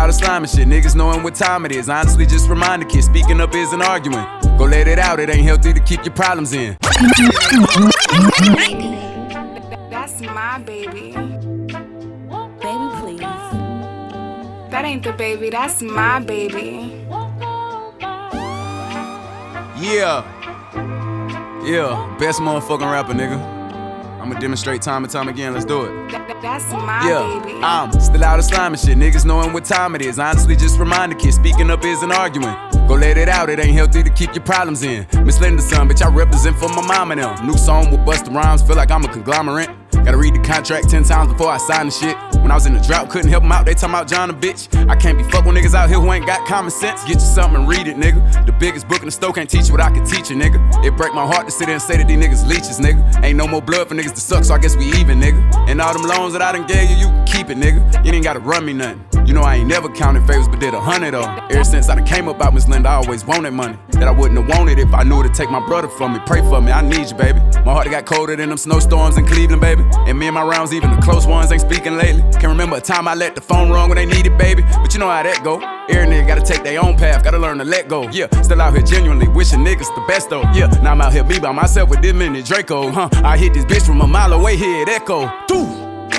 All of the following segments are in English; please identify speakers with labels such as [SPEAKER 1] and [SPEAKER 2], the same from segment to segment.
[SPEAKER 1] out of slime and shit. Niggas knowing what time it is. Honestly, just remind the kids, speaking up isn't arguing. Go let it out, it ain't healthy to keep your problems in.
[SPEAKER 2] That's my baby.
[SPEAKER 3] Baby, please.
[SPEAKER 2] That ain't the baby, that's my baby.
[SPEAKER 1] Yeah, best motherfucking rapper, nigga. I'ma demonstrate time and time again, let's do it.
[SPEAKER 2] That's my baby.
[SPEAKER 1] I'm still out of slime and shit. Niggas knowing what time it is. Honestly, just remind the kids, speaking up isn't arguing. Go let it out, it ain't healthy to keep your problems in. Miss Linda son, bitch, I represent for my mom and them. New song with Busta Rhymes, feel like I'm a conglomerate. Gotta read the contract 10 times before I sign the shit. When I was in the drought, couldn't help them out, they talking about John a bitch. I can't be fucked with niggas out here who ain't got common sense. Get you something and read it, nigga. The biggest book in the store can't teach you what I can teach you, nigga. It break my heart to sit there and say that these niggas leeches, nigga. Ain't no more blood for niggas to suck, so I guess we even, nigga. And all them loans that I done gave you, you can keep it, nigga. You ain't gotta run me nothing. You know I ain't never counted favors, but did 100 though. Ever since I done came up out Miss Linda, I always wanted money. That I wouldn't have wanted if I knew it'd take my brother from me. Pray for me, I need you, baby. My heart got colder than them snowstorms in Cleveland, baby. And me and my rounds, even the close ones, ain't speaking lately. Can't remember a time I let the phone rung when they needed, baby. But you know how that go. Every nigga gotta take their own path, gotta learn to let go. Yeah, still out here genuinely wishing niggas the best though. Yeah, now I'm out here me by myself with this mini Draco. I hit this bitch from a mile away, hear it echo. Doo!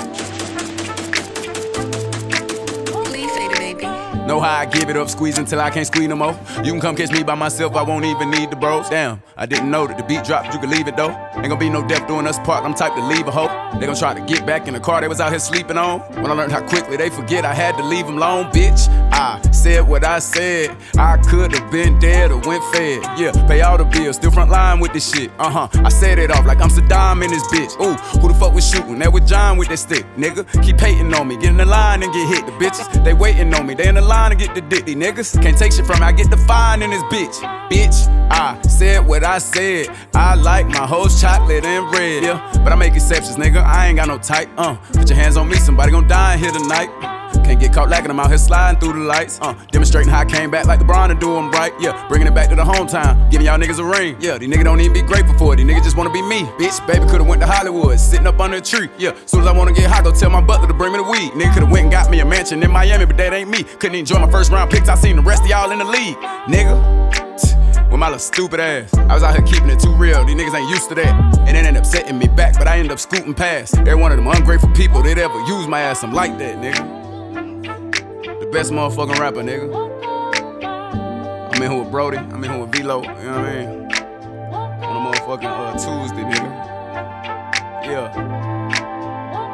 [SPEAKER 1] Know how I give it up, squeeze until I can't squeeze no more. You can come catch me by myself, I won't even need the bros. Damn, I didn't know that the beat dropped, you could leave it though. Ain't gonna be no death doing us part, I'm type to leave a hoe. They gon' try to get back in the car they was out here sleeping on. When I learned how quickly they forget I had to leave them alone, bitch. I said what I said, I could've been dead or went fed. Yeah, pay all the bills, still front line with this shit. I set it off like I'm Saddam in this bitch. Ooh, who the fuck was shooting? That with John with that stick, nigga. Keep hating on me, get in the line and get hit. The bitches, they waiting on me, they in the line to get the dick. These niggas can't take shit from me, I get the fine in this bitch. Bitch, I said what I said. I like my hoes chocolate and red. Yeah, but I make exceptions, nigga. I ain't got no type. Put your hands on me, somebody gon' die in here tonight. Can't get caught lacking, I'm out here sliding through the lights. Demonstrating how I came back like LeBron and do 'em right. Yeah, bringing it back to the hometown, giving y'all niggas a ring. Yeah, these niggas don't even be grateful for it. These niggas just wanna be me. Bitch, baby could've went to Hollywood, sitting up under a tree. Yeah, soon as I wanna get high, go tell my butler to bring me the weed. Nigga could've went and got me a mansion in Miami, but that ain't me. Couldn't enjoy my first round picks, I seen the rest of y'all in the league. Nigga, with my little stupid ass, I was out here keeping it too real. These niggas ain't used to that, and it ended up setting me back, but I ended up scooting past every one of them ungrateful people that ever used my ass. I'm like that, nigga. Best motherfucking rapper, nigga. I'm in here with Brody, I'm in here with V-Lo, you know what I mean? On a motherfucking Tuesday, nigga. Yeah.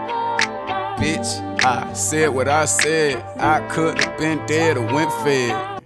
[SPEAKER 1] Bitch, I said what I said. I could've been dead or went fed.